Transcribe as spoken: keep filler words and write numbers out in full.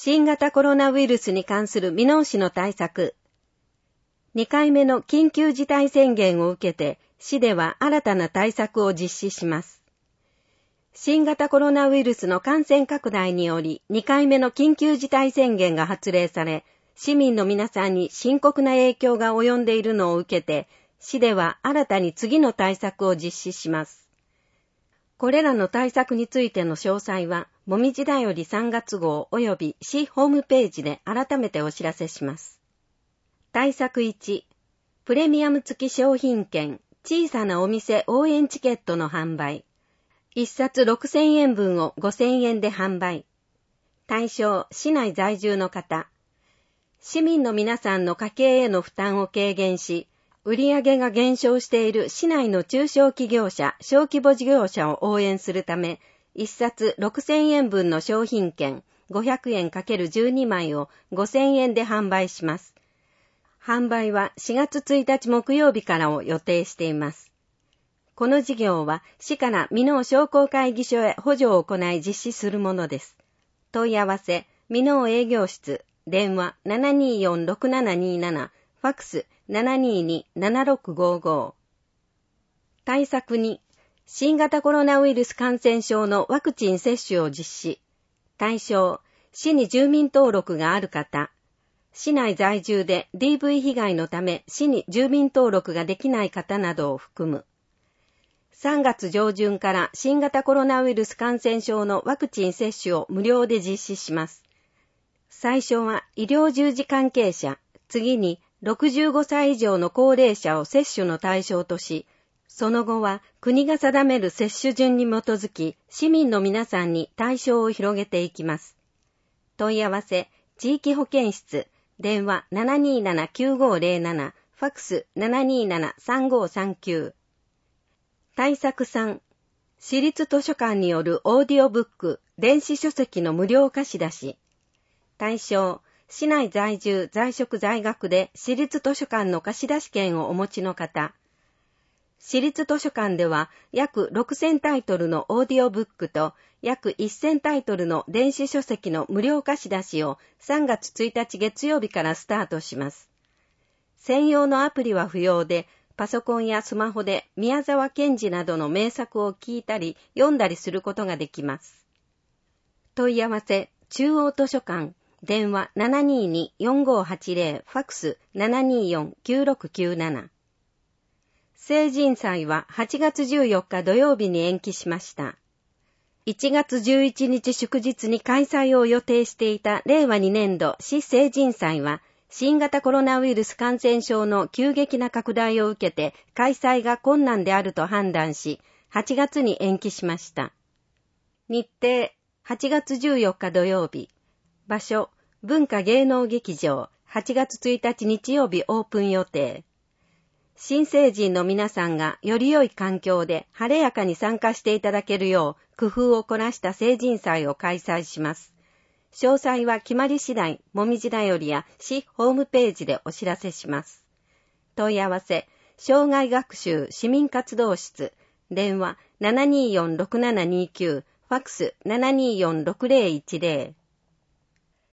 新型コロナウイルスに関する見直しの対策。にかいめの緊急事態宣言を受けて、市では新たな対策を実施します。新型コロナウイルスの感染拡大により、にかいめの緊急事態宣言が発令され、市民の皆さんに深刻な影響が及んでいるのを受けて、市では新たに次の対策を実施します。これらの対策についての詳細は、もみじだよりさんがつ号及び市ホームページで改めてお知らせします。対策いち、プレミアム付き商品券、小さなお店応援チケットの販売。いっさつろくせんえんぶんをごせんえんで販売。対象、市内在住の方。市民の皆さんの家計への負担を軽減し、売上が減少している市内の中小企業者、小規模事業者を応援するため、いっさつろくせんえんぶんの商品券ごひゃくえん ×じゅうに 枚をごせんえんで販売します。販売はしがつついたち木曜日からを予定しています。この事業は市から箕面商工会議所へ補助を行い実施するものです。問い合わせ、箕面営業室、電話 ななにーよんろくななにーなな、ファックス ななにーにーななろくごーごー。対策に、新型コロナウイルス感染症のワクチン接種を実施。対象、市に住民登録がある方。市内在住で ディーブイ 被害のため市に住民登録ができない方などを含む。さんがつじょうじゅんから新型コロナウイルス感染症のワクチン接種を無料で実施します。最初は医療従事関係者、次にろくじゅうごさい以上の高齢者を接種の対象とし、その後は国が定める接種順に基づき、市民の皆さんに対象を広げていきます。問い合わせ、地域保健室、電話 ななにーななきゅうごーぜろなな、ファックス ななにーななさんごーさんきゅう。対策さん、市立図書館によるオーディオブック、電子書籍の無料貸し出し。対象、市内在住、在職在学で市立図書館の貸し出し券をお持ちの方。市立図書館では約ろくせんタイトルのオーディオブックと約せんタイトルの電子書籍の無料貸し出しをさんがつついたち月曜日からスタートします。専用のアプリは不要で、パソコンやスマホで宮沢賢治などの名作を聞いたり読んだりすることができます。問い合わせ、中央図書館、電話 ななにーにーよんごーはちぜろ、ファックス ななにーよんきゅうろくきゅうなな。成人祭ははちがつじゅうよっか土曜日に延期しました。いちがつじゅういちにち祝日に開催を予定していたれいわにねんど市成人祭は、新型コロナウイルス感染症の急激な拡大を受けて開催が困難であると判断し、はちがつに延期しました。日程、はちがつじゅうよっか土曜日。場所、文化芸能劇場、はちがつついたち日曜日オープン予定。新成人の皆さんがより良い環境で晴れやかに参加していただけるよう工夫を凝らした成人祭を開催します。詳細は決まり次第、もみじだよりや市ホームページでお知らせします。問い合わせ、障害学習市民活動室、電話 ななにーよんろくななにーきゅう、ファックス ななにーよんろくぜろいちぜろ。